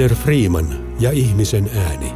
Rainer Freeman ja ihmisen ääni.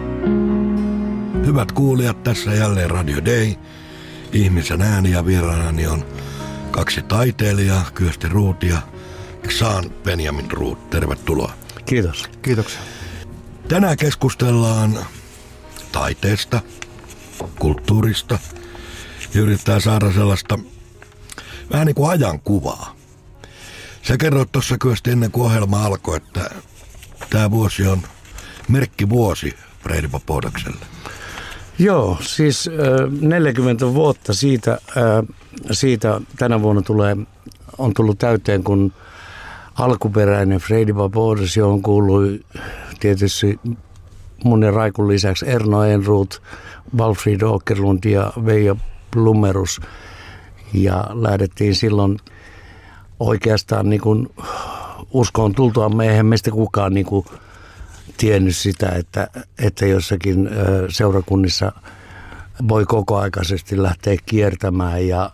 Hyvät kuulijat, tässä jälleen Radio Day. Ihmisen ääni ja vieraanani on kaksi taiteilijaa, Kyösti Ruut ja Xan Benjamin Ruut. Tervetuloa. Kiitos. Kiitoksia. Tänään keskustellaan taiteesta, kulttuurista ja yrittää saada sellaista vähän niin kuin ajankuvaa. Sä kerroit tuossa Kyösti ennen kuin ohjelma alkoi, että tämä vuosi on merkkivuosi Freidi Popodakselle. Joo, siis 40 vuotta siitä tänä vuonna on tullut täyteen, kun alkuperäinen Freidi Popodas, johon kuului tietysti mun ja Raikun lisäksi Erno Ehrnrooth, Walfrid Åkerlund ja Veijo Blommerus. Ja lähdettiin silloin oikeastaan niin kuin uskoon tultua, eihän meistä kukaan niin kuin tiennyt sitä, että jossakin seurakunnissa voi kokoaikaisesti lähteä kiertämään ja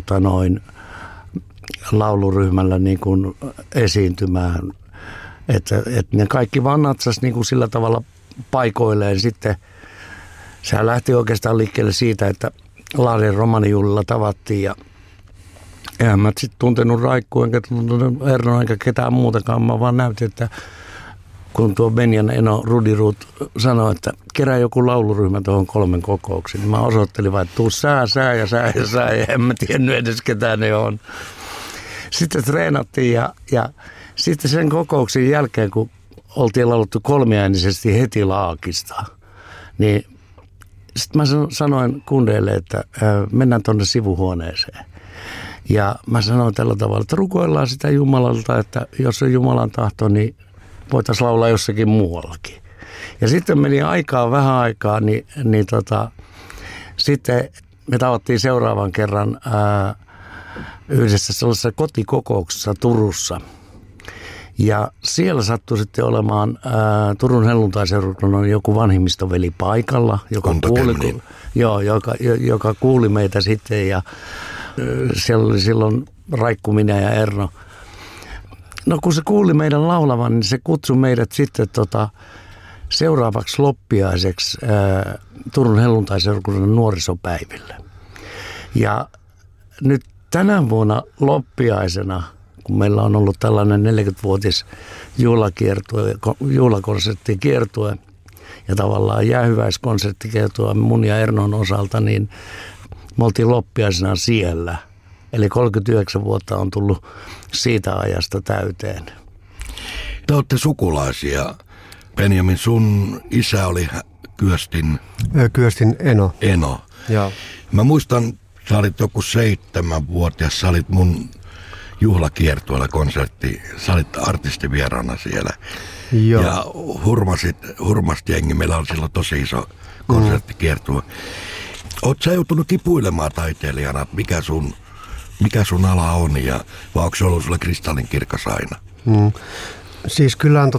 lauluryhmällä niin kuin esiintymään. Että ne kaikki vaan natsas niin kuin sillä tavalla paikoilleen. Sitten sehän lähti oikeastaan liikkeelle siitä, että Lahden romanijuhlilla tavattiin ja eihän mä sitten tuntenut Raikkua enkä tuntenut Ernoa enkä ketään muutakaan. Mä vaan näytin, että kun tuo Benjan eno Rudi Ruut sanoi, että kerää joku lauluryhmä tuohon 3 kokouksiin, niin mä osoittelin vaan, että tuu sää ja en mä tiennyt edes ketään ne on. Sitten treenattiin ja sitten sen kokouksen jälkeen, kun oltiin lauluttu kolmiäänisesti heti laakista, niin sitten mä sanoin kundeille, että mennään tuonne sivuhuoneeseen. Ja mä sanoin tällä tavalla, että rukoillaan sitä Jumalalta, että jos on Jumalan tahto, niin voitaisiin laulaa jossakin muuallakin. Ja sitten meni vähän aikaa, niin sitten me tavattiin seuraavan kerran yhdessä sellaisessa kotikokouksessa Turussa. Ja siellä sattui sitten olemaan Turun helluntaiseurakunnan joku vanhimmistoveli paikalla, joka kuuli meitä sitten. Ja siellä oli silloin Raikku, minä ja Erno. No kun se kuuli meidän laulavan, niin se kutsui meidät sitten seuraavaksi loppiaiseksi Turun helluntaiseurakunnan nuorisopäiville. Ja nyt tänä vuonna loppiaisena, kun meillä on ollut tällainen 40-vuotis juhlakonserttikiertue ja tavallaan jäähyväiskonserttikiertue mun ja Ernon osalta, niin me oltiin loppiaisena siellä. Eli 39 vuotta on tullut siitä ajasta täyteen. Te olette sukulaisia. Benjamin, sun isä oli Kyöstin eno. Eno. Joo. Mä muistan, sä olit joku 7-vuotias, sä olit mun juhlakiertueella konsertti, sä olit artistivieraana siellä. Joo. Ja hurmasti jengi, meillä oli silloin tosi iso konserttikiertue. Oot sä joutunut kipuilemaan taiteilijana, että mikä sun ala on vai onko se ollut sulle kristallinkirkas aina? Siis kyllä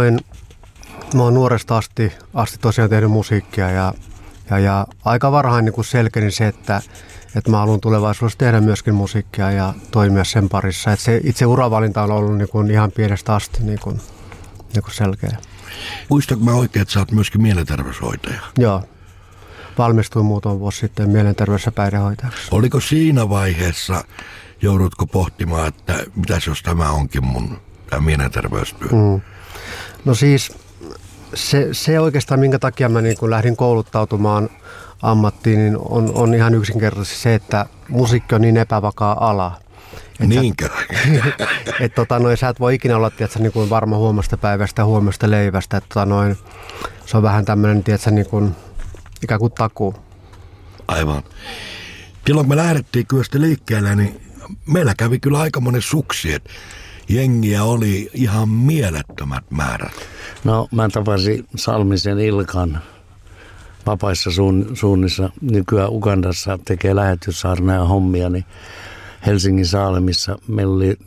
mä oon nuoresta asti tosiaan tehnyt musiikkia ja aika varhain niin selkeni se, että mä haluan tulevaisuudessa tehdä myöskin musiikkia ja toimia sen parissa. Että se itse uravalinta on ollut niin kuin ihan pienestä asti niin kuin selkeä. Muistatko mä oikein, että sä oot myöskin mielenterveyshoitaja? Joo. Valmistuin muutama vuosi sitten mielenterveys- ja päihdehoitajaksi. Oliko siinä vaiheessa, joudutko pohtimaan, että mitäs jos tämä onkin tämä mielenterveystyö? No siis se oikeastaan, minkä takia mä niin kun lähdin kouluttautumaan ammattiin, niin on ihan yksinkertaisesti se, että musiikki on niin epävakaa ala. Niinkö? Sä et voi ikinä olla niin kuin varma huomasta päivästä ja huomasta leivästä. Se on vähän tämmöinen, niin kuin ikään kuin takuu. Aivan. Silloin me lähdettiin Kyöstä liikkeelle, niin meillä kävi kyllä aikamoinen suksi, että jengiä oli ihan mielettömät määrät. No mä tapasin Salmisen Ilkan vapaissa suunnissa, nykyään Ugandassa tekee lähetyssaarna ja hommia, niin Helsingin Saalemissa meillä oli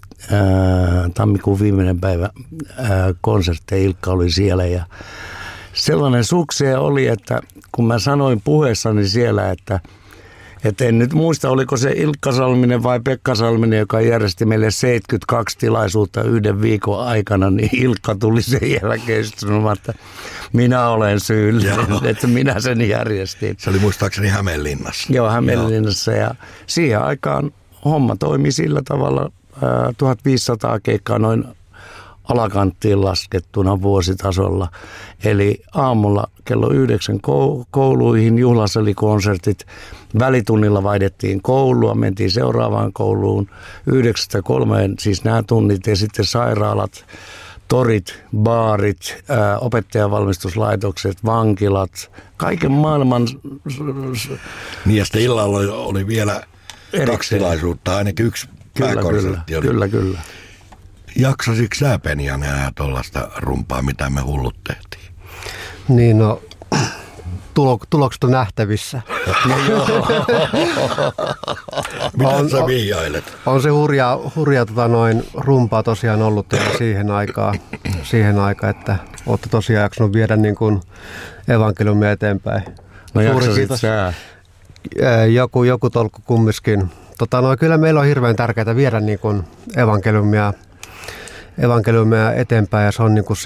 tammikuun viimeinen päivä konsertti, Ilkka oli siellä ja sellainen sukseen oli, että kun mä sanoin puheessani siellä, että Et en nyt muista, oliko se Ilkka Salminen vai Pekka Salminen, joka järjesti meille 72 tilaisuutta yhden viikon aikana, niin Ilkka tuli sen jälkeen sanomaan, että minä olen syyllinen, että minä sen järjestin. Se oli muistaakseni Hämeenlinnassa. Joo, Hämeenlinnassa ja siihen aikaan homma toimi sillä tavalla 1500 keikkaa noin alakanttiin laskettuna vuositasolla. Eli aamulla kello 9 kouluihin, juhlasalikonsertit, välitunnilla vaihdettiin koulua, mentiin seuraavaan kouluun 9-3, siis nämä tunnit ja sitten sairaalat, torit, baarit, opettajanvalmistuslaitokset, vankilat, kaiken maailman. Niin ja sitten illalla oli vielä kaksi tilaisuutta, ainakin yksi pääkonsertti oli. Kyllä. Jaksasitko sä, Penja, nähdä tuollaista rumpaa, mitä me hullut tehtiin? Niin no, tulokset on nähtävissä. Mitä sä vihjailet? On se hurjaa rumpaa tosiaan ollut siihen aikaan, että olette tosiaan jaksanut viedä niin kuin evankeliumia eteenpäin. No jaksasit sä? Joku tolkku kumminkin. Kyllä meillä on hirveän tärkeää viedä niin kuin evankeliumia eteenpäin ja se on niin kuin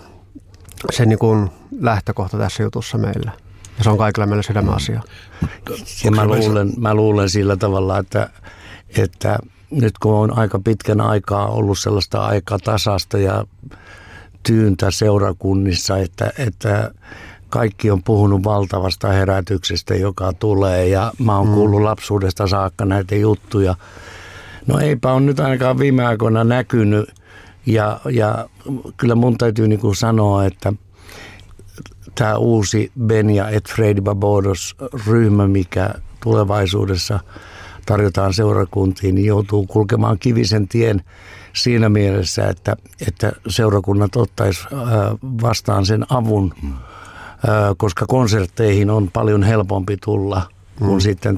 se niin kuin lähtökohta tässä jutussa meillä. Ja se on kaikilla meillä sydämenasia. Ja mä luulen sillä tavalla, että nyt kun on aika pitkän aikaa ollut sellaista aikatasasta ja tyyntä seurakunnissa, että kaikki on puhunut valtavasta herätyksestä, joka tulee ja mä oon kuullut lapsuudesta saakka näitä juttuja. No eipä on nyt ainakaan viime aikoina näkynyt ja kyllä mun täytyy niin kuin sanoa, että tämä uusi Benja et Fredi Barbados -ryhmä, mikä tulevaisuudessa tarjotaan seurakuntiin, niin joutuu kulkemaan kivisen tien siinä mielessä, että seurakunnat ottaisi vastaan sen avun, koska konsertteihin on paljon helpompi tulla kuin sitten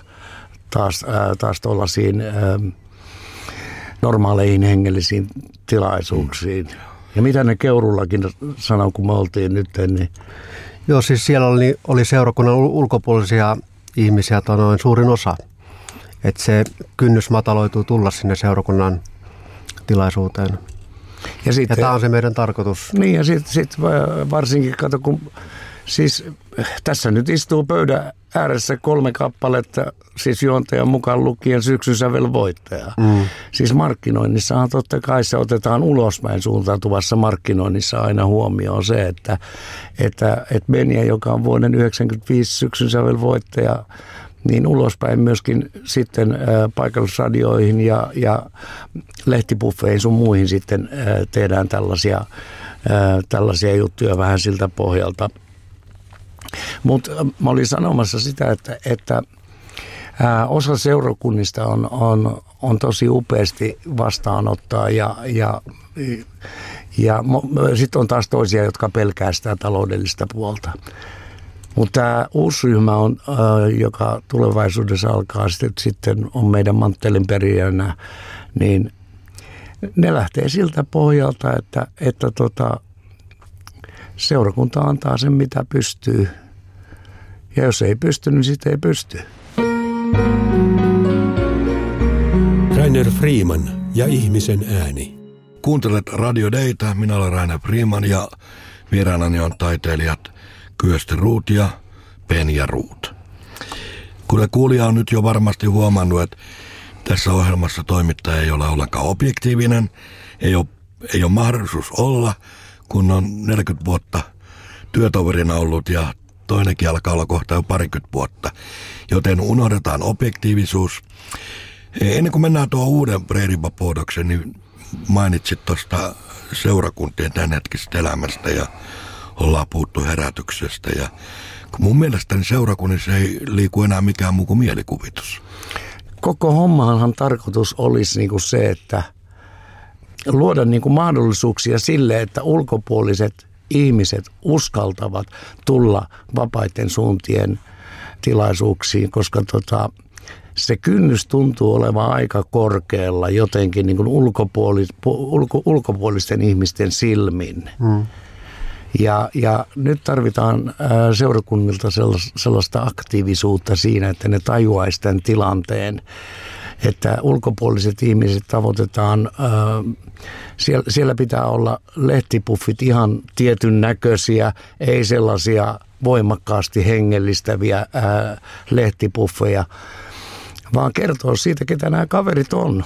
taas tuollaisiin normaaleihin hengellisiin tilaisuuksiin. Ja mitä ne Keurullakin sanoi, kun me oltiin nyt, niin... Joo, siis siellä oli seurakunnan ulkopuolisia ihmisiä suurin osa. Että se kynnys mataloituu tulla sinne seurakunnan tilaisuuteen. Ja tämä on se meidän tarkoitus. Niin, ja sitten varsinkin, kato, kun siis tässä nyt istuu pöydän ääressä 3 kappaletta, siis juontajan mukaan lukien Syksyn sävelvoittaja. Siis markkinoinnissahan totta kai se otetaan ulospäin suuntautuvassa markkinoinnissa aina huomioon se, että Benja, joka on vuoden 1995 Syksyn sävelvoittaja, niin ulospäin myöskin sitten paikallisradioihin ja lehtipuffeihin sun muihin sitten tehdään tällaisia juttuja vähän siltä pohjalta. Mutta mä olin sanomassa sitä, että osa seurakunnista on tosi upeasti vastaanottaa ja sitten on taas toisia, jotka pelkää sitä taloudellista puolta. Mutta tämä uusi ryhmä, joka tulevaisuudessa alkaa sitten on meidän manttelinperijänä, niin ne lähtee siltä pohjalta, että seurakunta antaa sen mitä pystyy. Ja jos ei pysty, niin sitten ei pysty. Rainer Freeman ja ihmisen ääni. Kuuntelet Radio Dayta, minä olen Rainer Freeman ja vieraanani on taiteilijat Kyösti Ruut ja Penja Ruut. Kuten kuulija on nyt jo varmasti huomannut, että tässä ohjelmassa toimittaja ei ole ollenkaan objektiivinen, ei ole mahdollisuus olla, kun on 40 vuotta työtoverina ollut ja toinenkin alkaa olla kohta jo 20 vuotta, joten unohdetaan objektiivisuus. Ennen kuin mennään tuohon uuden Fredi Barbadoksen, niin mainitsit tuosta seurakuntien tämänhetkisestä elämästä ja ollaan puhuttu herätyksestä. Ja mun mielestäni seurakunnissa ei liiku enää mikään muu kuin mielikuvitus. Koko hommahan tarkoitus olisi niinku se, että luoda niinku mahdollisuuksia sille, että ulkopuoliset ihmiset uskaltavat tulla vapaiden suuntien tilaisuuksiin, koska se kynnys tuntuu olevan aika korkealla jotenkin niin kuin ulkopuolisten ihmisten silmin. Ja nyt tarvitaan seurakunnilta sellaista aktiivisuutta siinä, että ne tajuaisi tämän tilanteen, että ulkopuoliset ihmiset tavoitetaan, siellä pitää olla lehtipuffit ihan tietyn näköisiä, ei sellaisia voimakkaasti hengellistäviä lehtipuffeja, vaan kertoo siitä, ketä nämä kaverit on.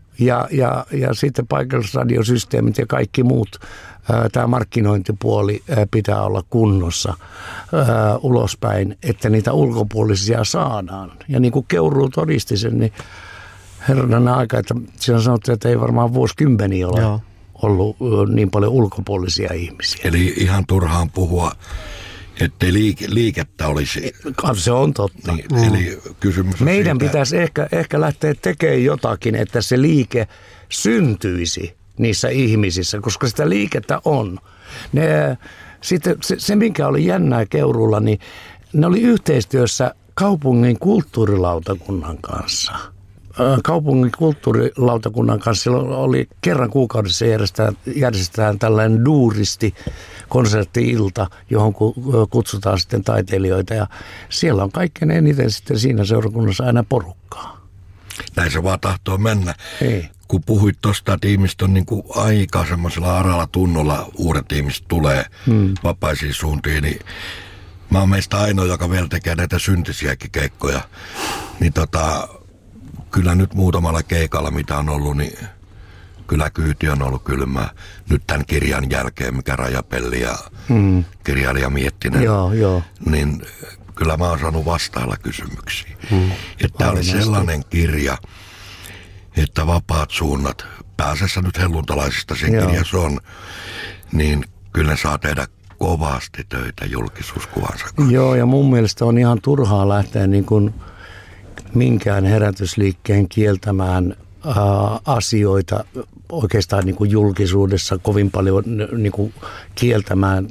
Ja sitten paikallisradiosysteemit ja kaikki muut, tämä markkinointipuoli pitää olla kunnossa ulospäin, että niitä ulkopuolisia saadaan. Ja niin kuin Keuruu todisti sen, niin herranen aika, että siellä sanottiin, että ei varmaan vuosikymmeniä ole ollut niin paljon ulkopuolisia ihmisiä. Eli ihan turhaan puhua, ettei liikettä olisi. Se on totta. Niin, eli kysymys on meidän siitä, pitäisi ehkä lähteä tekemään jotakin, että se liike syntyisi niissä ihmisissä, koska sitä liikettä on. Sitten se, mikä oli jännää Keuruulla, niin ne oli yhteistyössä kaupungin kulttuurilautakunnan kanssa. Kaupungin kulttuurilautakunnan kanssa oli kerran kuukaudessa järjestetään tällainen duuristi-konsertti-ilta, johon kutsutaan sitten taiteilijoita. Ja siellä on kaikkein eniten sitten siinä seurakunnassa aina porukkaa. Näin se vaan tahtoo mennä. Ei. Kun puhuit tuosta, että ihmiset on niin kuin aika semmoisella aralla tunnolla, uudet ihmiset tulee vapaisiin suuntiin, niin mä oon meistä ainoa, joka vielä tekee näitä syntisiäkin keikkoja. Niin kyllä nyt muutamalla keikalla, mitä on ollut, niin kyllä kyyti on ollut kylmää. Nyt tämän kirjan jälkeen, mikä Rajapelli ja kirjailija Miettinen, niin kyllä mä oon saanut vastailla kysymyksiin. Että oli sellainen kirja, että vapaat suunnat, pääasiassa nyt helluntalaisista sen kirjassa on, niin kyllä ne saa tehdä kovasti töitä julkisuuskuvansa kanssa. Joo, ja mun mielestä on ihan turhaa lähteä niin kuin minkään herätysliikkeen kieltämään asioita oikeastaan niin kuin julkisuudessa kovin paljon niin kuin kieltämään.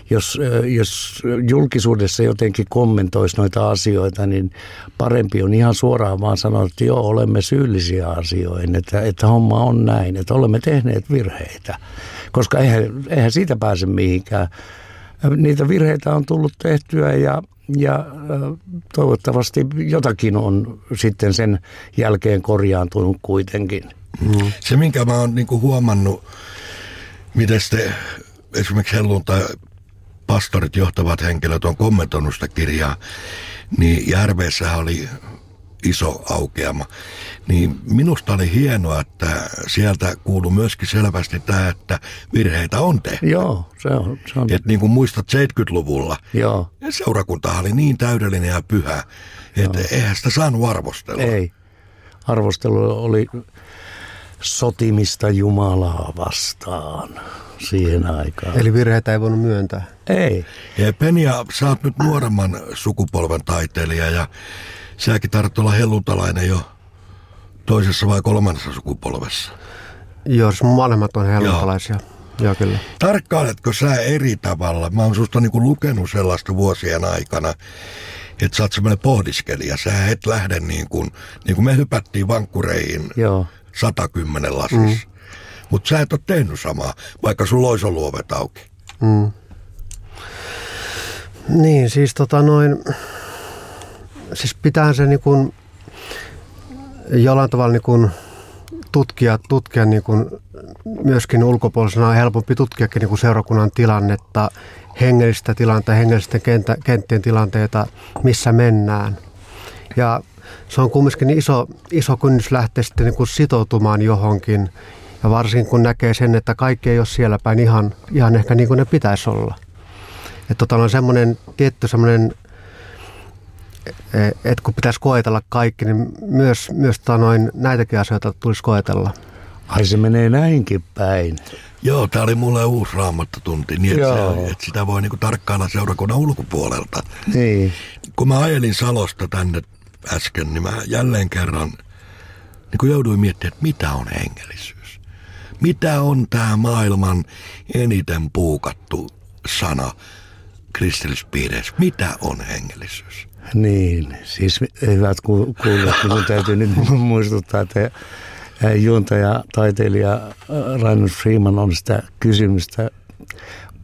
Jos julkisuudessa jotenkin kommentoisi noita asioita, niin parempi on ihan suoraan vaan sanoa, että joo, olemme syyllisiä asioihin, että homma on näin, että olemme tehneet virheitä. Koska eihän siitä pääse mihinkään. Niitä virheitä on tullut tehtyä ja toivottavasti jotakin on sitten sen jälkeen korjaantunut kuitenkin. Se, minkä mä oon niinku huomannut, miten sitten esimerkiksi helluntai pastorit, johtavat henkilöt on kommentoinut sitä kirjaa, niin Järveessähän oli iso aukeama. Niin minusta oli hienoa, että sieltä kuului myöskin selvästi tämä, että virheitä on tehty. Joo, se on. Että niin kuin muistat 70-luvulla, joo, seurakuntahan oli niin täydellinen ja pyhä, että eihän sitä saanut arvostella. Ei. Arvostelu oli sotimista Jumalaa vastaan siihen aikaan. Eli virheitä ei voinut myöntää? Ei. Ja Penja, sä oot nyt nuoremman sukupolven taiteilija ja säkin tarvitset olla helluntalainen jo toisessa vai kolmannessa sukupolvessa. Joo, mun vanhemmat on helluntalaisia. Joo, kyllä. Tarkkailetko sä eri tavalla? Mä oon susta niinku lukenut sellaista vuosien aikana, että sä oot semmoinen pohdiskelija. Sä et lähde niin kuin me hypättiin vankkureihin 110 lasissa. Mutta sä et ole tehnyt samaa, vaikka sulla olisi ollut ovet auki. Niin, siis siis pitää se niin kuin jollain tavalla niin kuin tutkia niin kuin myöskin ulkopuolisena on helpompi tutkiakin niin kuin seurakunnan tilannetta, hengellistä tilannetta, hengellisten kenttien tilanteita, missä mennään. Ja se on kumminkin iso kynnys lähteä sitten niin kuin sitoutumaan johonkin. Ja varsinkin kun näkee sen, että kaikki ei ole siellä päin ihan ehkä niin kuin ne pitäisi olla. Että on semmoinen tietty semmoinen, että kun pitäisi koetella kaikki, niin myös näitäkin asioita tulisi koetella. Ai se menee näinkin päin. Joo, tää oli mulle uusi raamattotunti, niin että sitä voi niinku tarkkailla seurakunnan ulkopuolelta. Niin. Kun mä ajelin Salosta tänne äsken, niin mä jälleen kerran niin kun jouduin miettimään, että mitä on hengellisyys. Mitä on tämä maailman eniten puukattu sana kristillispiireissä? Mitä on hengellisyys? Niin, siis hyvät kuulijat, minun täytyy nyt muistuttaa, että juontaja, taiteilija Rainer Freeman on sitä kysymystä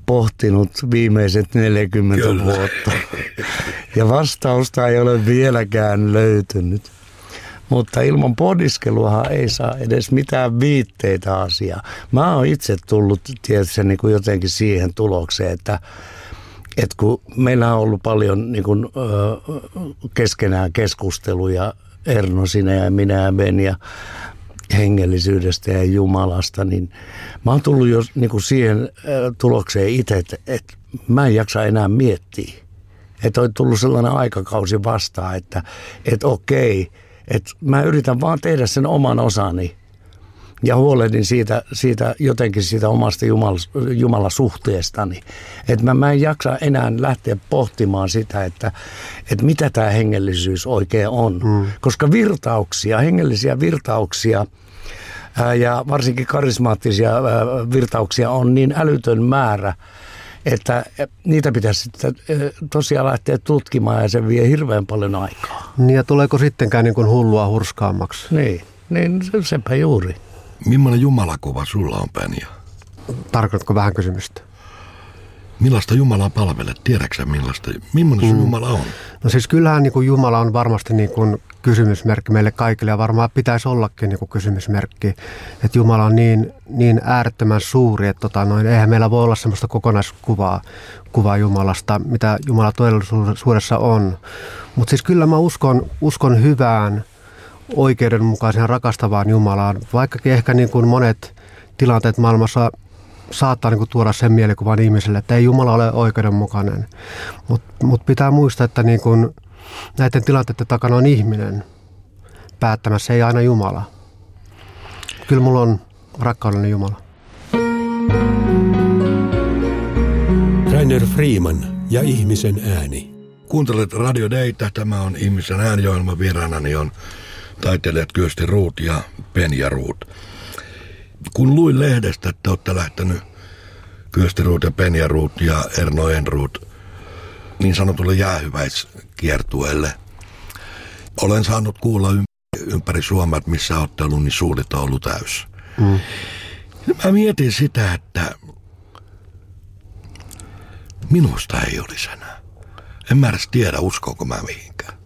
pohtinut viimeiset 40 Kyllä. vuotta. Ja vastausta ei ole vieläkään löytynyt. Mutta ilman pohdiskeluahan ei saa edes mitään viitteitä asiaa. Mä oon itse tullut tietysti niin kuin jotenkin siihen tulokseen, että kun meillä on ollut paljon niin kuin, keskenään keskusteluja, Erno, sinä ja minä ja Ben, ja hengellisyydestä ja Jumalasta, niin mä oon tullut jo niin kuin siihen tulokseen itse, että mä en jaksa enää miettiä. Että on tullut sellainen aikakausi vastaan, että okei, että mä yritän vaan tehdä sen oman osani ja huolehdin siitä jotenkin siitä omasta Jumalasuhteestani. Että mä en jaksa enää lähteä pohtimaan sitä, että mitä tämä hengellisyys oikein on. Koska hengellisiä virtauksia ja varsinkin karismaattisia virtauksia on niin älytön määrä, että niitä pitäisi sitten tosiaan lähteä tutkimaan ja se vie hirveän paljon aikaa. Niin ja tuleeko sittenkään niin kuin hullua hurskaammaksi? Niin sepä juuri. Millainen jumalakuva sulla on, Penja? Tarkoitatko vähän kysymystä? Millaista Jumalaa palvelet? Tiedätkö millainen sun Jumala on? No siis kyllähän niin kuin Jumala on varmasti niin kuin kysymysmerkki meille kaikille ja varmaan pitäisi ollakin niin kuin kysymysmerkki. Että Jumala on niin äärettömän suuri, että eihän meillä voi olla sellaista kokonaiskuvaa Jumalasta, mitä Jumala todellisuudessa on. Mutta siis kyllä mä uskon hyvään, oikeudenmukaisen, rakastavaan Jumalaan, vaikkakin ehkä niin kuin monet tilanteet maailmassa saattaa niin kuin tuoda sen mielikuvan ihmiselle, että ei Jumala ole oikeudenmukainen. Mutta pitää muistaa, että niin kuin näiden tilanteiden takana on ihminen päättämässä, ei aina Jumala. Kyllä mulla on rakkaudellinen Jumala. Rainer Freeman ja ihmisen ääni. Kuuntelet Radio Daytä. Tämä on ihmisen ääniohjelma. Vieraanani on taiteilijat Kyösti Ruut ja Penja Ruut. Kun luin lehdestä, että olette lähtenyt Kyösti Ruut ja Penja Ruut ja Erno Enruut niin sanotulle jäähyväiskiertueelle. Olen saanut kuulla ympäri Suomea, missä olette ollut, niin suulit on ollut täys. Mä mietin sitä, että minusta ei olisi enää. En mä edes tiedä, uskoako mä mihinkään.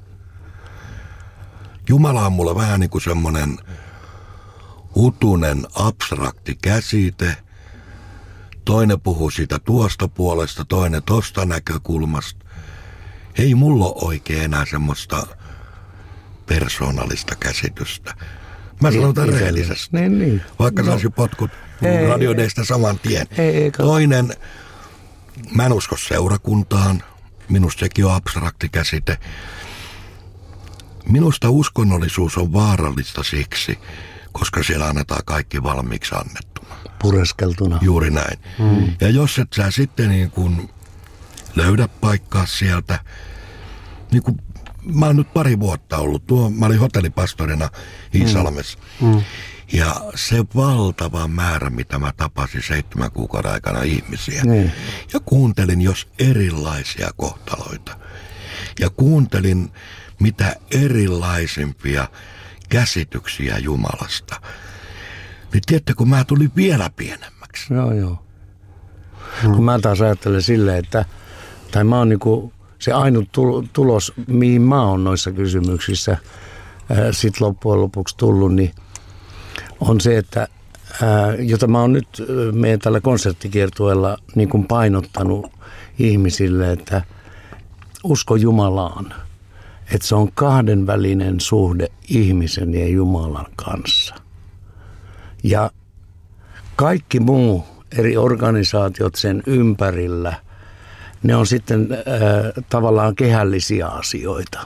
Jumala on mulle vähän niin kuin semmoinen utunen, abstrakti käsite. Toinen puhuu siitä tuosta puolesta, toinen tosta näkökulmasta. Ei mulla ole oikein enää semmoista persoonallista käsitystä. Mä sanon tämän rehellisesti. Niin. Vaikka saisi potkut Radio Daystä saman tien. Toinen, mä en usko seurakuntaan. Minusta sekin on abstrakti käsite. Minusta uskonnollisuus on vaarallista siksi, koska siellä annetaan kaikki valmiiksi annettuna. Pureskeltuna. Juuri näin. Ja jos et sä sitten niin kuin löydä paikkaa sieltä, niin kuin mä oon nyt 2 vuotta ollut, mä olin hotellipastorina Iisalmessa. Ja se valtava määrä, mitä mä tapasin 7 kuukauden aikana ihmisiä. Ja kuuntelin jos erilaisia kohtaloita. Ja kuuntelin mitä erilaisimpia käsityksiä Jumalasta. Niin tiedätte, kun mä tulin vielä pienemmäksi. Joo. Kun mä taas ajattelen silleen, tai mä oon niinku se ainut tulos, mihin mä oon noissa kysymyksissä sit loppujen lopuksi tullut, niin on se, että jota mä oon nyt meidän tällä konserttikiertueella niin kuin painottanut ihmisille, että usko Jumalaan. Että se on kahdenvälinen suhde ihmisen ja Jumalan kanssa. Ja kaikki muu, eri organisaatiot sen ympärillä, ne on sitten tavallaan kehällisiä asioita.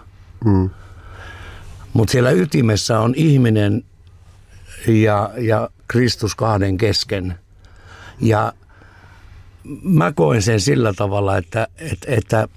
Mutta siellä ytimessä on ihminen ja Kristus kahden kesken. Ja mä koen sen sillä tavalla, että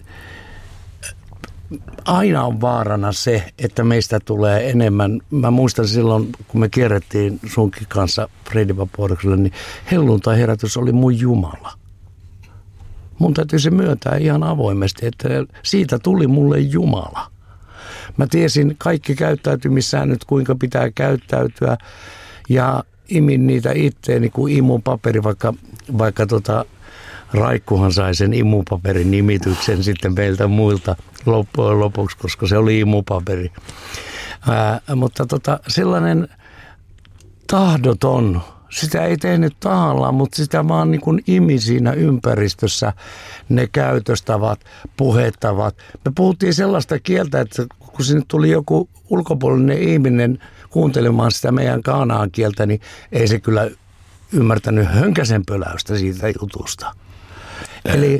aina on vaarana se, että meistä tulee enemmän. Mä muistan silloin, kun me kierrettiin sunkin kanssa Fredi Vaporekselle, niin helluntai-herätys oli mun Jumala. Mun täytyy se myöntää ihan avoimesti, että siitä tuli mulle Jumala. Mä tiesin kaikki käyttäytymissäännöt, kuinka pitää käyttäytyä, ja imin niitä itteeni kuin imun paperi, vaikka Raikkuhan sai sen imupaperin nimityksen sitten meiltä muilta loppujen lopuksi, koska se oli imupaperi. Mutta sellainen tahdoton, sitä ei tehnyt tahallaan, mutta sitä vaan niin kuin imi siinä ympäristössä ne käytöstavat, puhettavat. Me puhuttiin sellaista kieltä, että kun sinne tuli joku ulkopuolinen ihminen kuuntelemaan sitä meidän kaanaan kieltä, niin ei se kyllä ymmärtänyt hönkäsen pöläystä siitä jutusta. Eli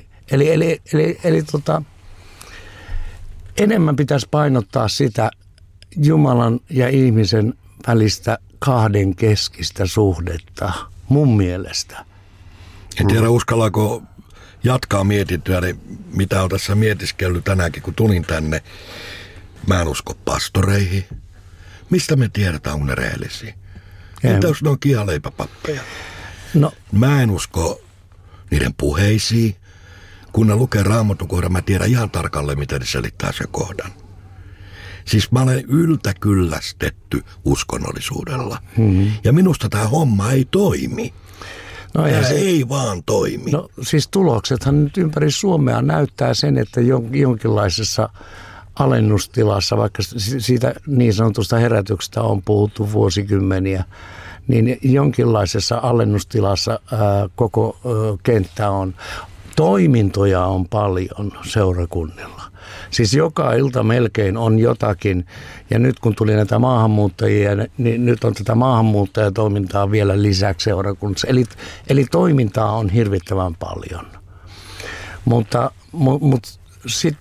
enemmän pitäisi painottaa sitä Jumalan ja ihmisen välistä kahden keskistä suhdetta, mun mielestä. En tiedä, uskallaako jatkaa mietintöä, mitä on tässä mietiskellyt tänäänkin, kun tulin tänne. Mä en usko pastoreihin. Mistä me tiedetään, onko ne rehellisiä? Entä jos ne on kihaleipäpappeja? No. Mä en usko niiden puheisiin. Kun ne lukee Raamatun kohdan, mä tiedän ihan tarkalleen, miten ne selittää sen kohdan. Siis mä olen yltäkyllästetty uskonnollisuudella. Mm-hmm. Ja minusta tämä homma ei toimi. No tämä ei vaan toimi. No siis tuloksethan nyt ympäri Suomea näyttää sen, että jonkinlaisessa alennustilassa, vaikka siitä niin sanotusta herätyksestä on puhuttu vuosikymmeniä, niin jonkinlaisessa alennustilassa koko kenttä on. Toimintoja on paljon seurakunnilla. Siis joka ilta melkein on jotakin. Ja nyt kun tuli näitä maahanmuuttajia, niin nyt on tätä maahanmuuttajatoimintaa vielä lisäksi seurakunnassa. Eli toimintaa on hirvittävän paljon. Mutta sitten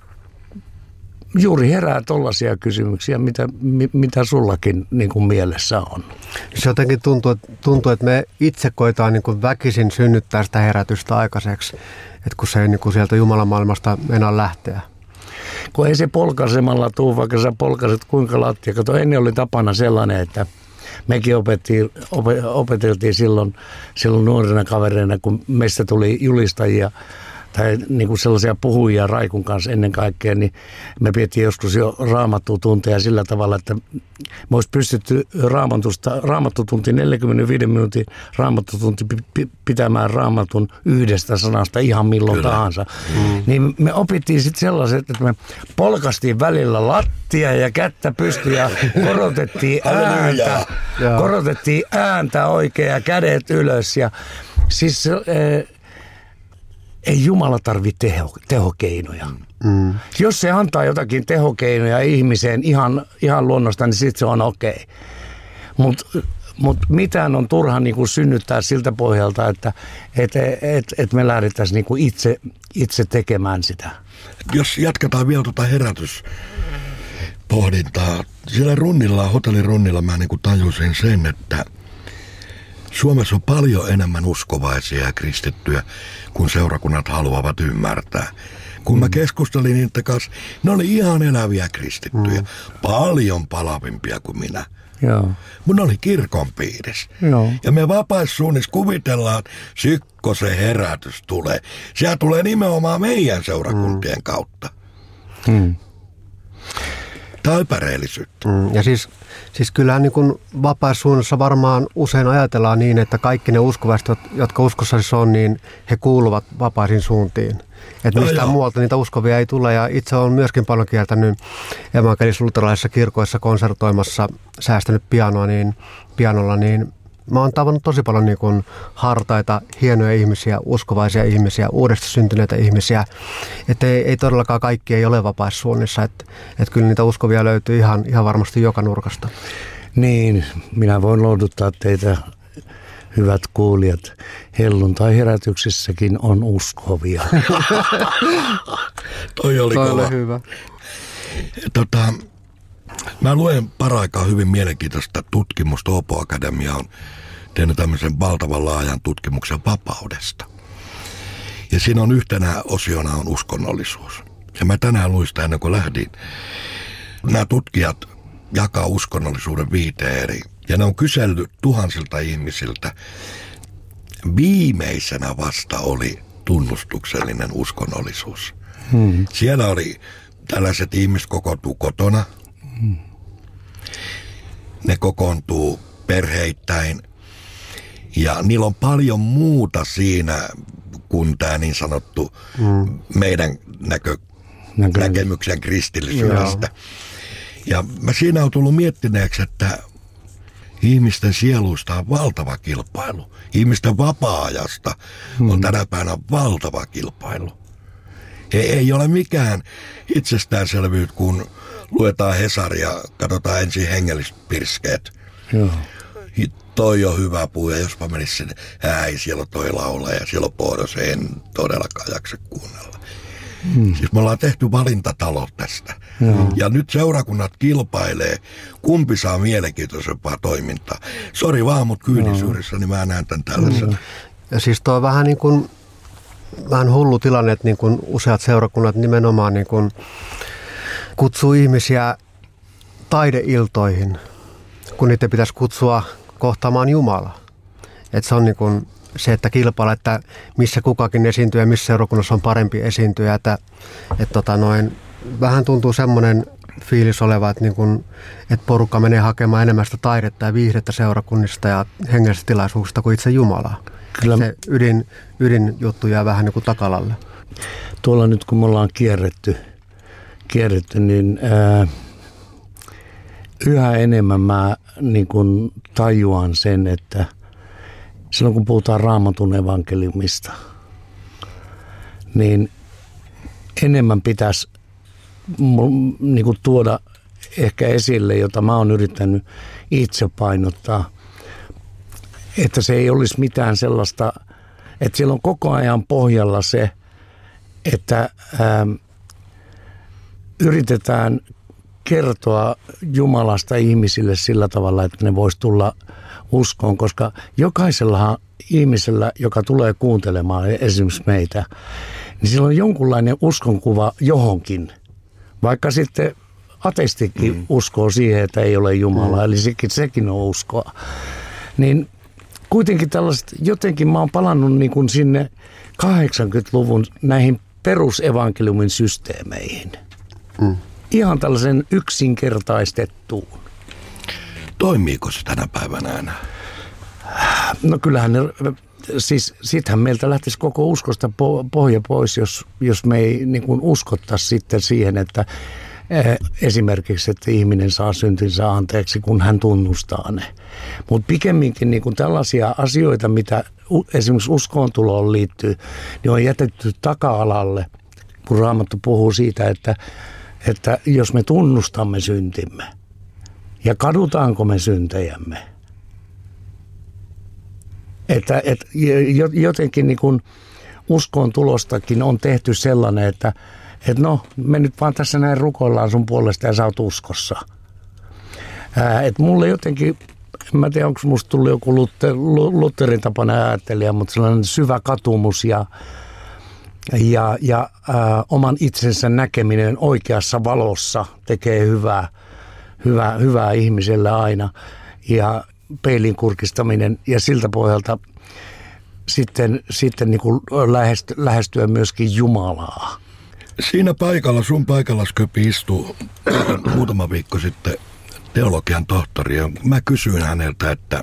juuri herää tollaisia kysymyksiä, mitä sullakin niin kuin mielessä on. Se jotenkin tuntuu, että me itse koetaan niin kuin väkisin synnyttää sitä herätystä aikaiseksi, että kun se ei niin kuin sieltä Jumalan maailmasta mennä lähteä. Kun ei se polkaisemalla tule, vaikka sä polkaiset kuinka lattia. Kato, ennen oli tapana sellainen, että mekin opeteltiin silloin nuorena kavereina, kun meistä tuli julistajia tai niin kuin sellaisia puhujia Raikun kanssa ennen kaikkea, niin me pidettiin joskus jo raamattutunteja sillä tavalla, että me olisi pystytty raamattutunti 45 minuutin raamattutunti pitämään raamatun yhdestä sanasta ihan milloin tahansa. Niin me opittiin sitten sellaiset, että me polkastiin välillä lattia ja kättä pystyyn ja korotettiin ääntä oikein ja kädet ylös ja siis ei Jumala tarvitse tehokeinoja. Mm. Jos se antaa jotakin tehokeinoja ihmiseen ihan luonnosta, niin sitten se on okei. Mutta mitään on turha niin kuin synnyttää siltä pohjalta, että me lähdettäisiin niin kuin itse tekemään sitä. Jos jatketaan vielä tuota herätyspohdintaa. Siellä hotellin runnilla mä niin kuin tajusin sen, että Suomessa on paljon enemmän uskovaisia ja kristittyjä, kun seurakunnat haluavat ymmärtää. Kun mä keskustelin niiden kanssa, ne oli ihan eläviä kristittyjä. Paljon palavimpia kuin minä. Joo. Mun oli kirkon piirissä. Joo. Ja me vapaissuunnissa kuvitellaan, Sykkosen herätys tulee. Sehän tulee nimenomaan meidän seurakuntien kautta. Tämä on epäreellisyyttä. Ja siis kyllähän niin kuin vapaissuunnassa varmaan usein ajatellaan niin, että kaikki ne uskovaiset, jotka uskossa on, niin he kuuluvat vapaisiin suuntiin. Että mistään muualta niitä uskovia ei tule. Ja itse olen myöskin paljon kiertänyt evankelis-luterilaisissa kirkoissa konsertoimassa, säästänyt pianolla, niin mä oon tavannut tosi paljon niin kuin hartaita, hienoja ihmisiä, uskovaisia ihmisiä, uudesta syntyneitä ihmisiä. Että ei todellakaan kaikki ei ole vapaissuunnissa. Että kyllä niitä uskovia löytyy ihan varmasti joka nurkasta. Niin, minä voin lohduttaa teitä, hyvät kuulijat. Helluntai-herätyksissäkin on uskovia. Toi oli kova. Hyvä. Mä luen paraikaa hyvin mielenkiintoista tutkimusta. Opo Akatemia on tehnyt tämmöisen valtavan laajan tutkimuksen vapaudesta. Ja siinä on yhtenä osiona on uskonnollisuus. Ja mä tänään luin sitä ennen kuin lähdin. Nämä tutkijat jakaa uskonnollisuuden 5 eri. Ja ne on kysellyt tuhansilta ihmisiltä. Viimeisenä vasta oli tunnustuksellinen uskonnollisuus. Siellä oli tällaiset ihmiset kokoontuu kotona. Ne kokoontuu perheittäin ja niillä on paljon muuta siinä kuin tämä niin sanottu meidän näkemyksen kristillisyydestä. Ja mä siinä on tullut miettineeksi, että ihmisten sieluista on valtava kilpailu. Ihmisten vapaa-ajasta on tänä päivänä valtava kilpailu. Ei ole mikään itsestäänselvyys, kun luetaan Hesaria, katsotaan ensin hengellispirskeet. Joo. Toi on hyvä puu, ja jospa menisi sinne, siellä on toi laula ja siellä on pohdos, en todellakaan jaksa kuunnella. Siis me ollaan tehty valintatalo tästä. Ja nyt seurakunnat kilpailee, kumpi saa mielenkiintoisempaa toimintaa. Sori vaan, mutta kyynisyydessä, niin mä näen tämän tällaisen. Ja siis tuo on vähän niin kuin, vähän hullu tilanne, että niin kuin useat seurakunnat nimenomaan niin kuin kutsuu ihmisiä taideiltoihin, kun niitä pitäisi kutsua kohtaamaan Jumala. Että se on niin kuin se, että kilpailla, että missä kukakin esiintyy ja missä seurakunnassa on parempi esiintyjä. Että vähän tuntuu semmoinen fiilis oleva, että, niin kuin, että porukka menee hakemaan enemmän sitä taidetta ja viihdettä seurakunnista ja hengellisistä tilaisuuksista kuin itse Jumalaa. Kyllä. Se ydinjuttu jää vähän niin kuin takalalle. Tuolla nyt kun me ollaan kierretty niin yhä enemmän mä niin kuin tajuan sen, että silloin kun puhutaan Raamatun evankeliumista, niin enemmän pitäisi niin kuin tuoda ehkä esille, jota mä oon yrittänyt itse painottaa, että se ei olisi mitään sellaista, että siellä on koko ajan pohjalla se, että yritetään kertoa Jumalasta ihmisille sillä tavalla, että ne vois tulla uskoon, koska jokaisella ihmisellä, joka tulee kuuntelemaan esimerkiksi meitä, niin sillä on jonkunlainen uskonkuva johonkin. Vaikka sitten ateistikin uskoo siihen, että ei ole Jumalaa, eli sekin on uskoa. Niin kuitenkin tällaiset, jotenkin mä oon palannut niin kuin sinne 80-luvun näihin perusevankeliumin systeemeihin. Ihan tällaisen yksinkertaistettuun. Toimiiko se tänä päivänä enää? No kyllähän ne, siis sittenhän meiltä lähtisi koko uskosta pohja pois, jos me ei niin kuin uskottaisi sitten siihen, että esimerkiksi, että ihminen saa syntinsä anteeksi, kun hän tunnustaa ne. Mutta pikemminkin niin kuin tällaisia asioita, mitä esimerkiksi uskoontuloon liittyy, niin on jätetty taka-alalle, kun Raamattu puhuu siitä, että jos me tunnustamme syntimme ja kadutaanko me syntejämme, että jotenkin niin kuin uskon tulostakin on tehty sellainen, että no, me nyt vaan tässä näin rukoillaan sun puolesta ja sä oot uskossa. Että mulle jotenkin, en mä tiedä onko musta tullut joku Lutherin tapainen ajattelija, mutta sellainen syvä katumus ja oman itsensä näkeminen oikeassa valossa tekee hyvää ihmiselle aina. Ja peilin kurkistaminen ja siltä pohjalta sitten niin kuin lähestyä myöskin Jumalaa. Siinä paikalla, sun paikalla Sköpi istui muutama viikko sitten teologian tohtori, ja mä kysyin häneltä, että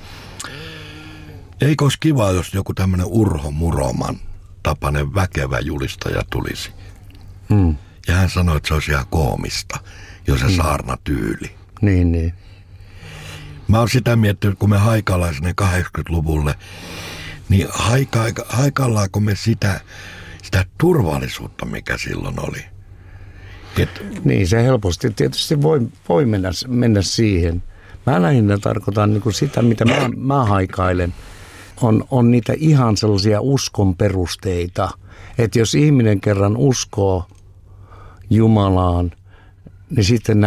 eikö olisi kiva, jos joku tämmöinen Urho Muroman tapainen väkevä julistaja tulisi. Ja hän sanoi, että se olisi ihan koomista, jos se saarnatyyli. Niin. Mä oon sitä miettinyt, kun me haikaillaan sinne 80-luvulle, niin haikaillaanko me sitä turvallisuutta, mikä silloin oli? Niin, se helposti tietysti voi mennä siihen. Mä lähinnä tarkoitan niin kuin sitä, mitä mä haikailen, on niitä ihan sellaisia uskon perusteita. Että jos ihminen kerran uskoo Jumalaan, niin sitten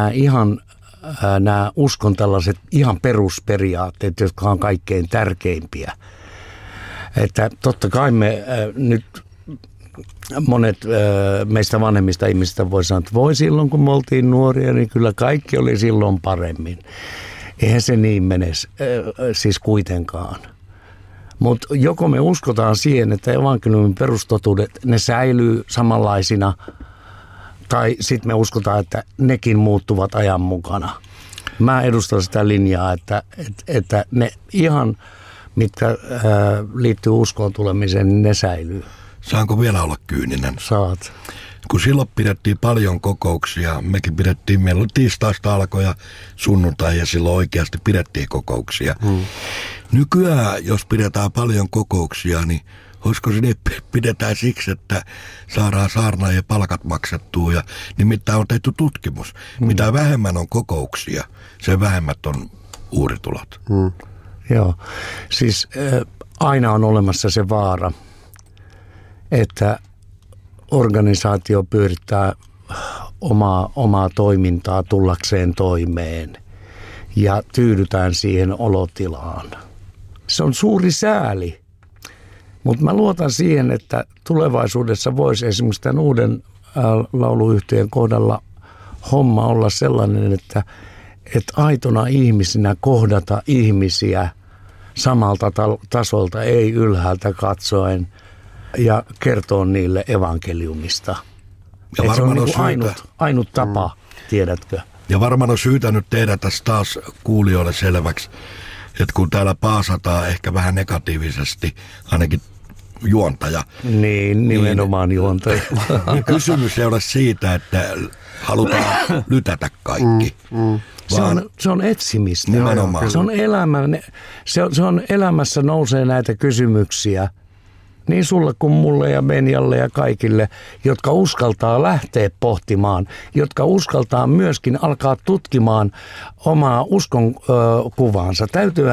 nämä uskon tällaiset ihan perusperiaatteet, jotka on kaikkein tärkeimpiä. Että totta kai me nyt monet meistä vanhemmista ihmisistä voi sanoa, että voi silloin kun me oltiin nuoria, niin kyllä kaikki oli silloin paremmin. Eihän se niin mene siis kuitenkaan. Mutta joko me uskotaan siihen, että evankeliumin perustotuudet, ne säilyy samanlaisina, tai sitten me uskotaan, että nekin muuttuvat ajan mukana. Mä edustan sitä linjaa, että ne ihan mitkä liittyy uskoon tulemiseen, niin ne säilyy. Saanko vielä olla kyyninen? Saat. Kun silloin pidettiin paljon kokouksia, meillä oli tiistaista alkoja sunnuntai ja silloin oikeasti pidettiin kokouksia. Nykyään, jos pidetään paljon kokouksia, niin olisiko sinne pidetään siksi, että saadaan saarnaajien palkat maksettua. Ja nimittäin on tehty tutkimus. Mitä vähemmän on kokouksia, sen vähemmät on uuritulot. Joo, siis aina on olemassa se vaara, että organisaatio pyörittää omaa toimintaa tullakseen toimeen ja tyydytään siihen olotilaan. Se on suuri sääli, mutta mä luotan siihen, että tulevaisuudessa voisi esimerkiksi tämän uuden lauluyhtiön kohdalla homma olla sellainen, että aitona ihmisinä kohdata ihmisiä samalta tasolta, ei ylhäältä katsoen, ja kertoo niille evankeliumista. Ja se on niin ainut tapa, tiedätkö? Ja varmaan on syytä nyt tehdä tässä taas kuulijoille selväksi, että kun täällä paasataan ehkä vähän negatiivisesti, ainakin juontaja. Niin, nimenomaan juontaja. Kysymys ei ole siitä, että halutaan lytätä kaikki. Se on etsimistä. Nimenomaan. Se on elämä. Se on elämässä nousee näitä kysymyksiä. Niin sulle kuin mulle ja Benjalle ja kaikille, jotka uskaltaa lähteä pohtimaan, jotka uskaltaa myöskin alkaa tutkimaan omaa uskon kuvaansa.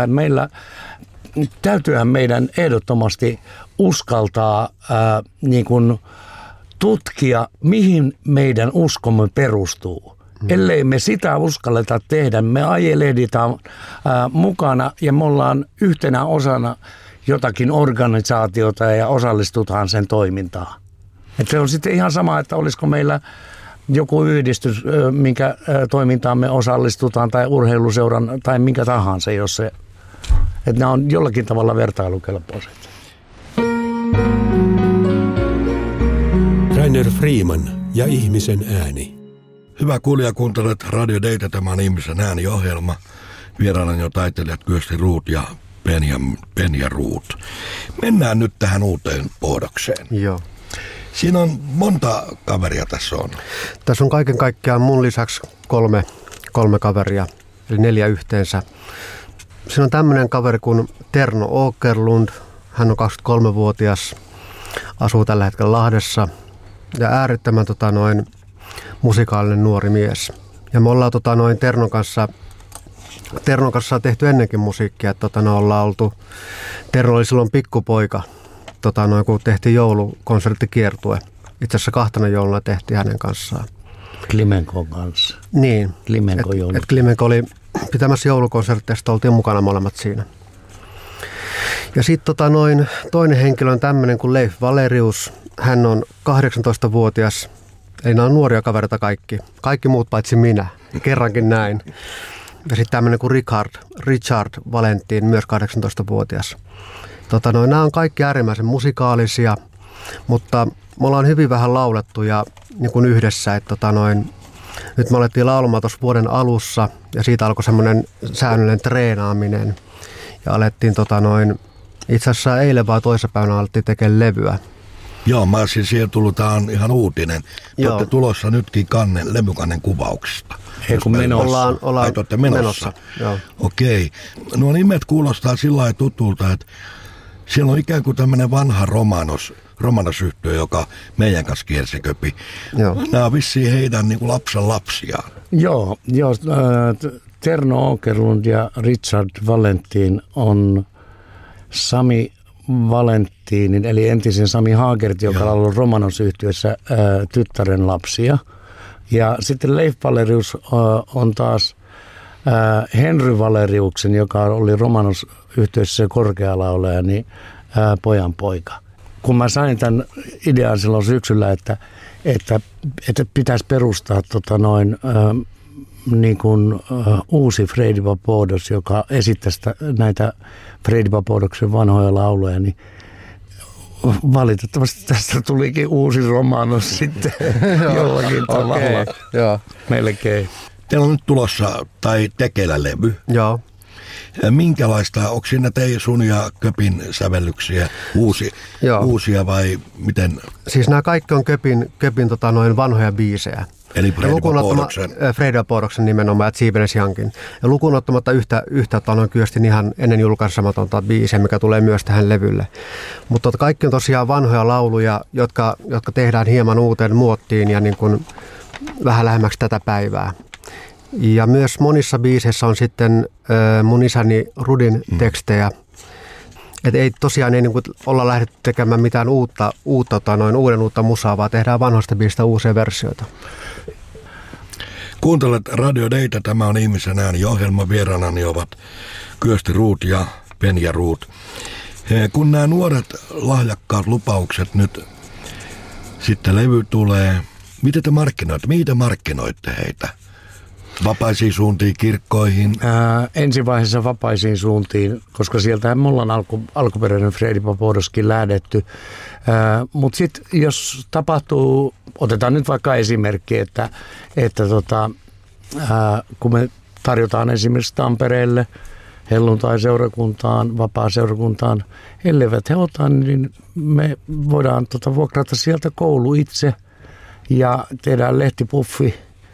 Täytyyhän meidän ehdottomasti uskaltaa niin kuin tutkia, mihin meidän uskomme perustuu. Ellei me sitä uskalleta tehdä, me ajelehditaan mukana ja me ollaan yhtenä osana jotakin organisaatiota ja osallistutaan sen toimintaan. Et se on sitten ihan sama, että olisiko meillä joku yhdistys, minkä toimintaan me osallistutaan, tai urheiluseuran, tai minkä tahansa, jos se, että nämä on jollakin tavalla vertailukelpoiset. Rainer Freeman ja ihmisen ääni. Hyvä kuulija, kuuntelet Radio Data, tämä on ihmisen ääni-ohjelma. Vieraana jo taiteilijat Kyösti Ruut ja Penja Ruut. Mennään nyt tähän uuteen Pohdokseen. Joo. Siinä on monta kaveria tässä on. Tässä on kaiken kaikkiaan mun lisäksi kolme kaveria, eli 4 yhteensä. Siinä on tämmöinen kaveri kuin Terno Åkerlund. Hän on 23-vuotias, asuu tällä hetkellä Lahdessa ja äärettömän musikaalinen nuori mies. Ja me ollaan Ternon kanssa tehty ennenkin musiikkia, että ollaan oltu, Terno oli silloin pikkupoika, kun tehtiin joulukonserttikiertue. Itse asiassa 2 jouluna tehtiin hänen kanssaan. Klimenkon kanssa. Niin, Klimenko-joulu. Klimenko oli pitämässä joulukonserttia, ja oltiin mukana molemmat siinä. Ja sitten toinen henkilö on tämmöinen kuin Leif Valerius. Hän on 18-vuotias, eli nämä on nuoria kavereita kaikki. Kaikki muut paitsi minä, kerrankin näin. Ja sitten tämmöinen kuin Richard Valentin, myös 18-vuotias. Nämä on kaikki äärimmäisen musikaalisia, mutta me ollaan hyvin vähän laulettu ja niin kuin yhdessä. Että nyt me alettiin laulamaan tuossa vuoden alussa ja siitä alkoi semmoinen säännöllinen treenaaminen. Ja alettiin itse asiassa eilen vaan toissapäivänä alettiin tekemään levyä. Joo, mä olisin siihen tullut, tää on ihan uutinen. Te olette tulossa nytkin levykannen kuvauksesta. Ei kun menossa. Ollaan menossa. Joo. Okei. Nuo nimet kuulostaa sillä lailla tutulta, että siellä on ikään kuin tämmöinen vanha romanosyhtiö, joka meidän kanssa kiersi köpi. Joo. Nämä on vissiin heidän niin kuin lapsen lapsiaan. Joo. Terno Åkerlund ja Richard Valentin on Sami Valentinin, eli entisen Sami Haagertin, joka on ollut Romanos-yhtiössä tyttären lapsia. Ja sitten Leif Valerius on taas Henry Valeriuksen, joka oli Romanos-yhtiössä korkealaulaja, niin pojan poika. Kun mä sain tämän idean silloin syksyllä, että pitäisi perustaa uusi Freidi Vapaudos, joka esittäisi näitä Freidi Vapaudoksen vanhoja lauluja, niin valitettavasti tästä tulikin uusi Romanos sitten jollakin tavalla. Joo. Melkein. Teillä on nyt tulossa tai tekeillä levy. Joo. Minkälaista, onko siinä sun ja Köpin sävellyksiä uusia vai miten? Siis nämä kaikki on Köpin vanhoja biisejä. Eli Fredi Podoksen nimenomaan ja Tsiibenes Jankin. Ja lukuun ottamatta yhtä Kyöstin ihan ennen julkaisematonta biisiä, mikä tulee myös tähän levylle. Mutta kaikki on tosiaan vanhoja lauluja, jotka tehdään hieman uuteen muottiin ja niin kuin vähän lähemmäksi tätä päivää. Ja myös monissa biiseissä on sitten mun isäni Rudin tekstejä. Että ei tosiaan niin kuin olla lähdetty tekemään mitään uutta musaa, vaan tehdään vanhoista biisistä uusia versioita. Kuuntelet Radio Dayta, tämä on Ihmisen ääni. Ohjelman vieraanani ovat Kyösti Ruut ja Penja Ruut. Kun nämä nuoret lahjakkaat lupaukset nyt sitten levy tulee, miten te markkinoitte? Mihin te markkinoitte heitä? Vapaisiin suuntiin, kirkkoihin? Ensi vaiheessa vapaisiin suuntiin, koska sieltähän me ollaan alkuperäinen Fredi Podoskin lähdetty. Mutta sitten jos tapahtuu, otetaan nyt vaikka esimerkki, että kun me tarjotaan esimerkiksi Tampereelle, helluntai-seurakuntaan, vapaa-seurakuntaan, elleivät he ota, niin me voidaan vuokrata sieltä koulu itse ja tehdään lehtipuffi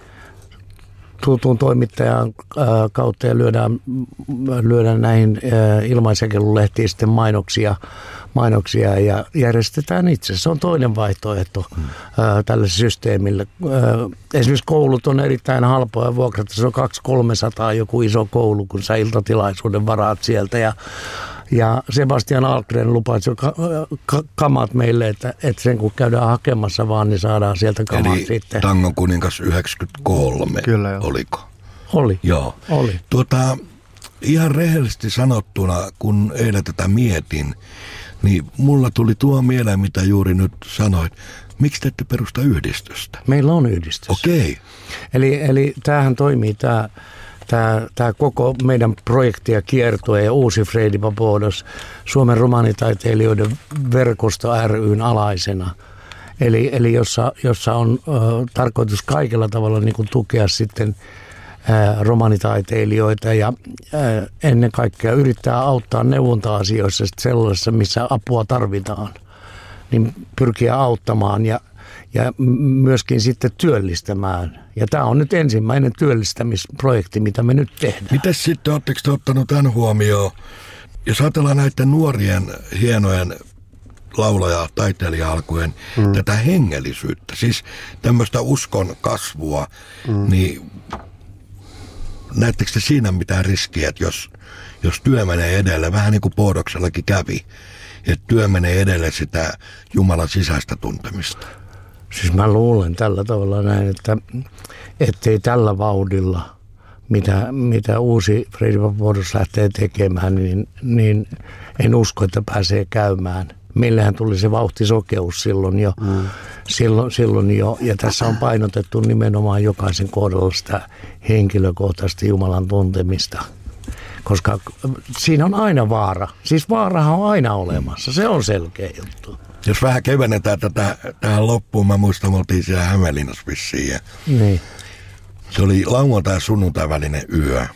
tutun toimittajan kautta ja lyödään näihin ilmaisjakelulehtiin sitten mainoksia ja järjestetään itse. Se on toinen vaihtoehto tälle systeemille. Esimerkiksi koulut on erittäin halpoja vuokrata. Se on 200-300 joku iso koulu, kun sä iltatilaisuuden varaat sieltä. Ja Sebastian Ahlgren lupasi kamat meille, että sen kun käydään hakemassa vaan, niin saadaan sieltä kamat eli sitten. Tangon kuningas 93, kyllä jo. Oliko? Oli. Joo. Oli. Ihan rehellisesti sanottuna, kun eilen tätä mietin, niin mulla tuli tuo mieleen, mitä juuri nyt sanoit. Miksi te ette perusta yhdistystä? Meillä on yhdistys. Okei. Eli tämähän toimii tämä koko meidän projekti ja kiertue ja uusi Fredi Podos Suomen romaanitaiteilijoiden verkosto ry:n alaisena. Eli jossa on tarkoitus kaikella tavalla niin kuin tukea sitten romaanitaiteilijoita ja ennen kaikkea yrittää auttaa neuvonta-asioissa sellaisessa, missä apua tarvitaan, niin pyrkiä auttamaan ja myöskin sitten työllistämään. Ja tämä on nyt ensimmäinen työllistämisprojekti, mitä me nyt tehdään. Mites sitten, oletteko te ottanut tämän huomioon? Jos ajatellaan näiden nuorien hienojen laulaja-taiteilija-alkujen tätä hengellisyyttä, siis tämmöistä uskon kasvua, niin näettekö te siinä mitään riskiä, että jos työ menee edelle, vähän niin kuin Podoksellakin kävi, että työ menee edelle sitä Jumalan sisäistä tuntemista? Siis mä luulen tällä tavalla näin, että ettei tällä vauhdilla, mitä uusi Fredi Podos lähtee tekemään, niin en usko, että pääsee käymään. Meillähän tuli se vauhtisokeus silloin jo, ja tässä on painotettu nimenomaan jokaisen kohdalla sitä henkilökohtaista Jumalan tuntemista. Koska siinä on aina vaara. Siis vaarahan on aina olemassa. Se on selkeä juttu. Jos vähän kevennetään tähän loppuun, mä muistan, me oltiin siellä Hämeenlinnassa vissiin. Ja niin. Se oli lauantai- ja sunnuntai välinen yö.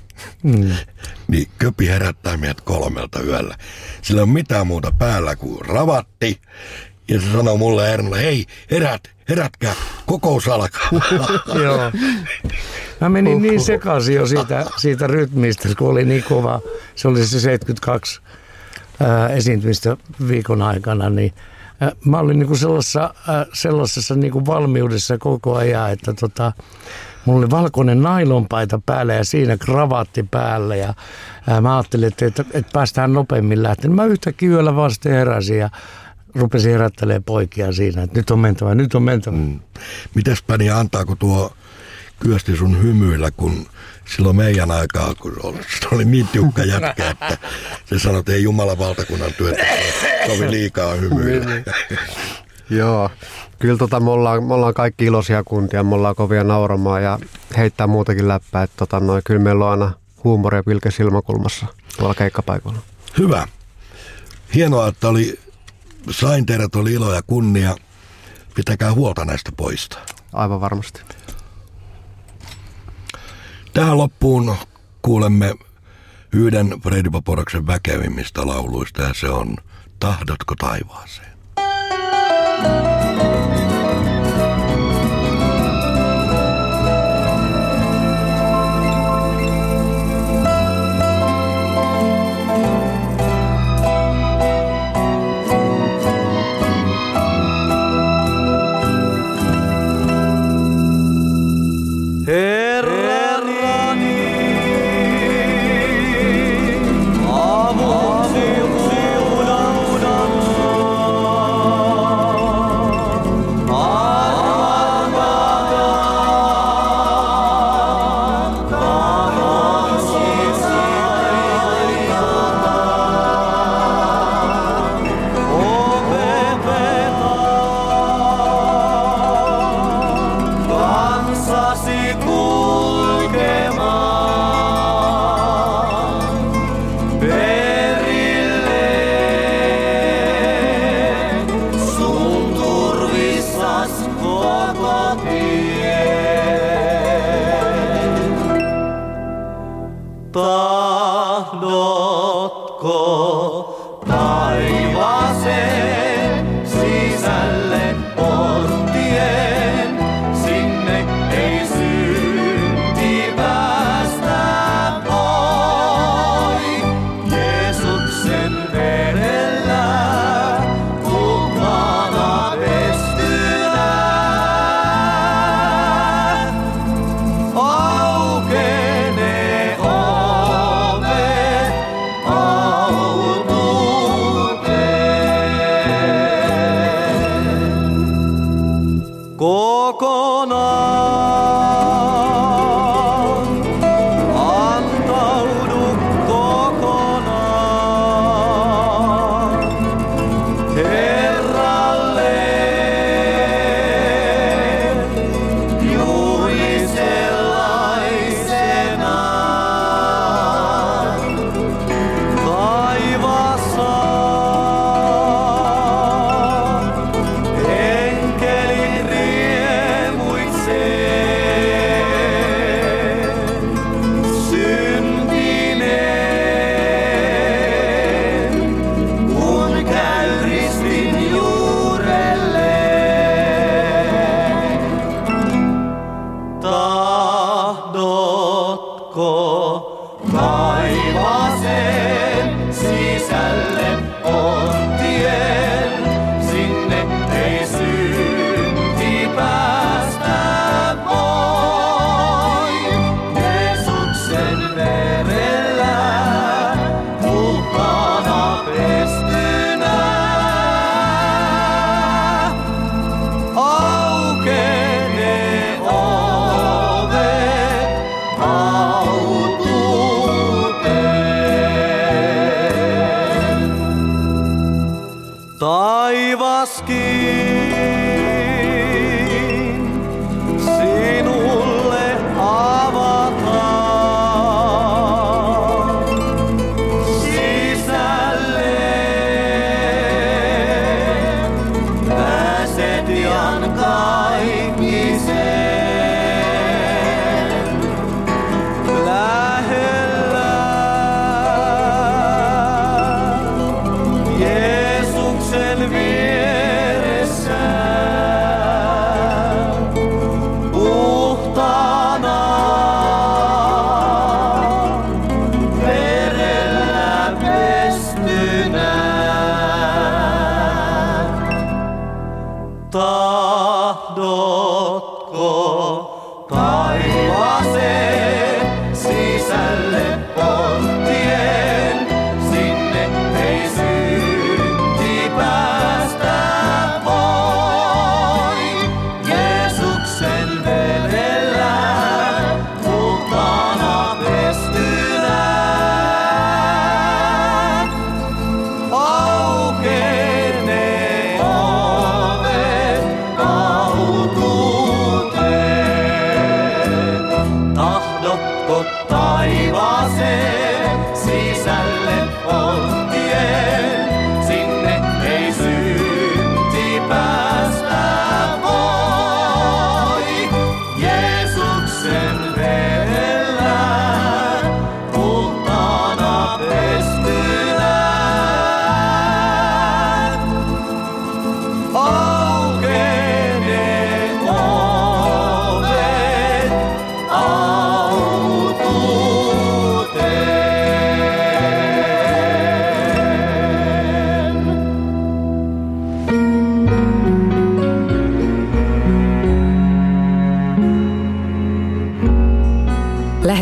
Niin Köpi herättää meidät 3 yöllä. Sillä ei ole mitään muuta päällä kuin ravatti. Ja se sanoi mulle Ernolle, hei, herätkää, kokous alkaa. Joo. Mä menin niin sekaisin jo siitä rytmistä, kun oli niin kova. Se oli se 72 esiintymistä viikon aikana, niin mä olin niin kuin sellaisessa niin kuin valmiudessa koko ajan, että mulla oli valkoinen nailonpaita päällä ja siinä kravatti päällä ja mä ajattelin, että päästään nopeammin lähtemään. Mä yhtäkkiä yöllä vasta heräsin ja rupesin herättelemään poikia siinä, että nyt on mentävä. Mites Päni, antaako tuo Kyösti sun hymyillä, kun silloin meidän aikaa, kun se oli niin tiukka jätkä, että se sanoi, että ei Jumalan valtakunnan työtä, sovi liikaa hymyillä. Joo, kyllä me ollaan kaikki iloisia kuntia, me ollaan kovia nauramaan ja heittää muutakin läppää, että kyllä meillä on aina huumoria pilke silmäkulmassa tuolla keikkapaikoilla. Hyvä. Hienoa, että sain teidät, oli ilo ja kunnia. Pitäkää huolta näistä poista. Aivan varmasti. Tähän loppuun kuulemme yhden Freidi Paporoksen väkevimmistä lauluista ja se on Tahdotko taivaaseen?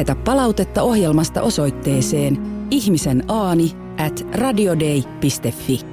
Lähetä palautetta ohjelmasta osoitteeseen ihmisenaani@radiodei.fi.